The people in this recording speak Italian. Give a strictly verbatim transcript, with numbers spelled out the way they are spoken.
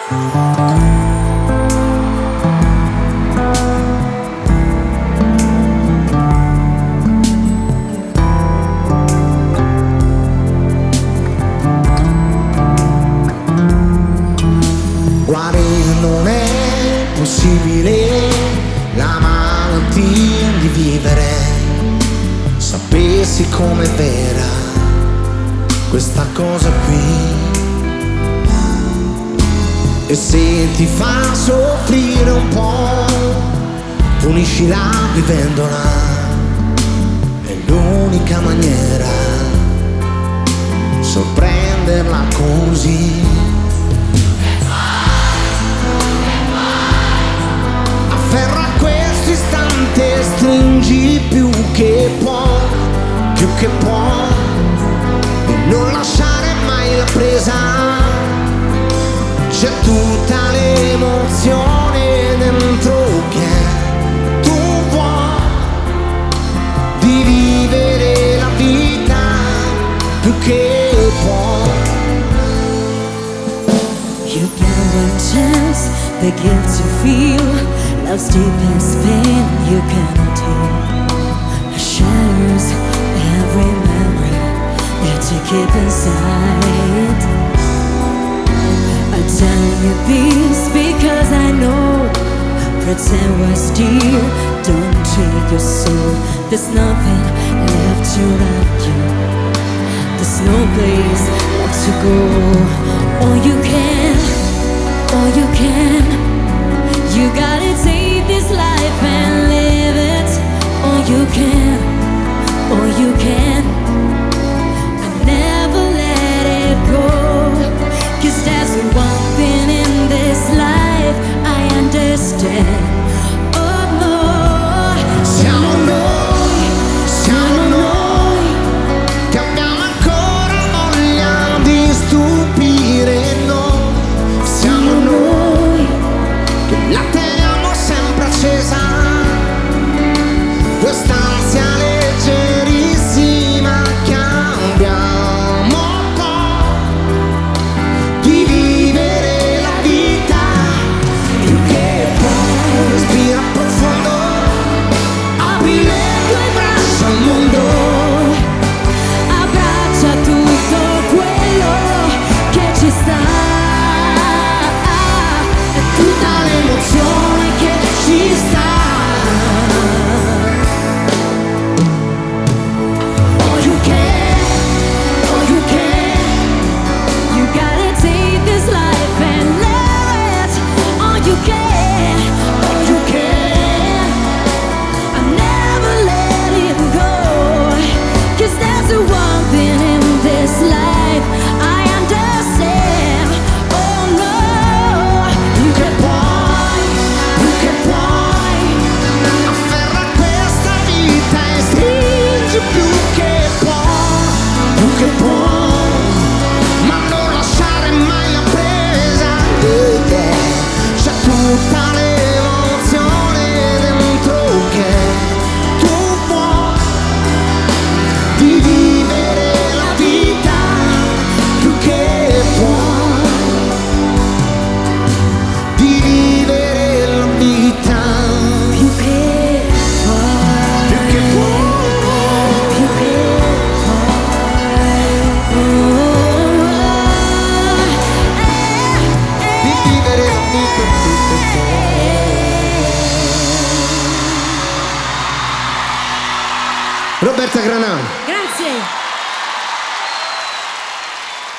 Guarire non è possibile, la malattia di vivere. Sapessi com'è vera questa cosa qui, e se ti fa soffrire un po', puniscila vivendola, è l'unica maniera sorprenderla così. Afferra questo istante, stringi più che può, più che può, e non lasciare mai la presa. C'è tutta l'emozione dentro che tu vuoi, di vivere la vita più che puoi. You get one chance, the guilt you feel, love's deepest pain you cannot heal. It shatters every memory that you keep inside. I tell you this because I know, pretend we're still, don't treat your soul. There's nothing left to write you, there's no place left to go. All you can, all you can, you gotta take this life and live it. All you can, all you can, and never let it go. Cause there's one thing in this life I understand. Oh no, Siamo noi, siamo noi, che abbiamo ancora voglia di stupire noi. Siamo noi, che la teniamo sempre accesa, quest'ansia leggerissima che abbiamo poi, di vivere la vita più che puoi. Respira profondo, apri le tue braccia al mondo, abbraccia tutto quello che ci sta, e tutta l'emozione che ci sta. All you can, all you can, you gotta take this life and live it. All you can, all you can. I never let it go. Cause there's a one thing in this life I understand. Oh no, Più che puoi, più che puoi, afferra questa vita e stringi più che puoi, più che puoi, ma non lasciare mai la presa di te. C'è tutta l'emozione dentro che tu vuoi, di vivere la vita più che puoi, di vivere la vita più che puoi, più che puoi, più che di vivere la vita più che puoi. Roberta Granà. Grazie.